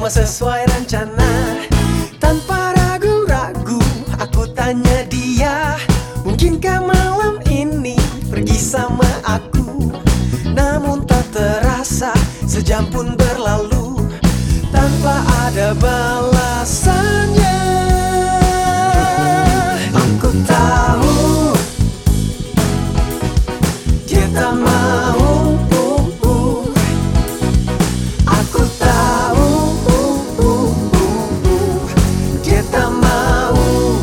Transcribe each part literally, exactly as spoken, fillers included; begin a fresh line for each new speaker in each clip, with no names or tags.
semua sesuai rencana. Tanpa ragu-ragu aku tanya dia, mungkinkah malam ini pergi sama aku? Namun tak terasa sejam pun berlalu tanpa ada balasannya. Aku tahu dia tak mau. Aku tahu dia tak mau.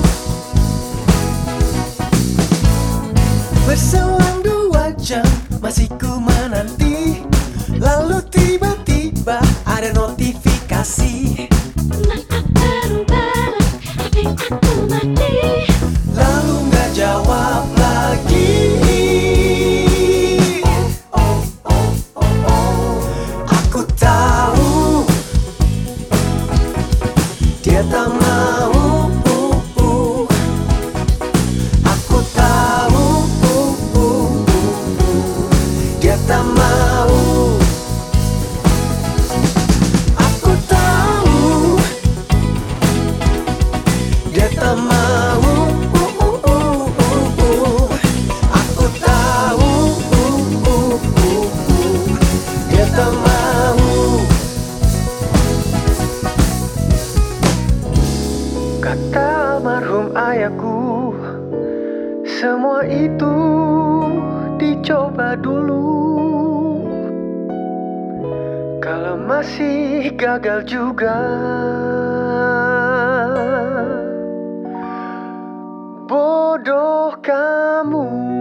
Berselang dua jam masih ku menanti, lalu tiba-tiba ada notifikasi.
Maaf baru-baru H P aku mati.
Lalu nggak jawab lagi. Aku tahu dia tak mau. Aku tahu dia tak mau. Aku tahu dia tak mau. Aku tahu dia tak mau. Kata almarhum ayahku, semua itu dicoba dulu. Kalau masih gagal juga, bodoh kamu.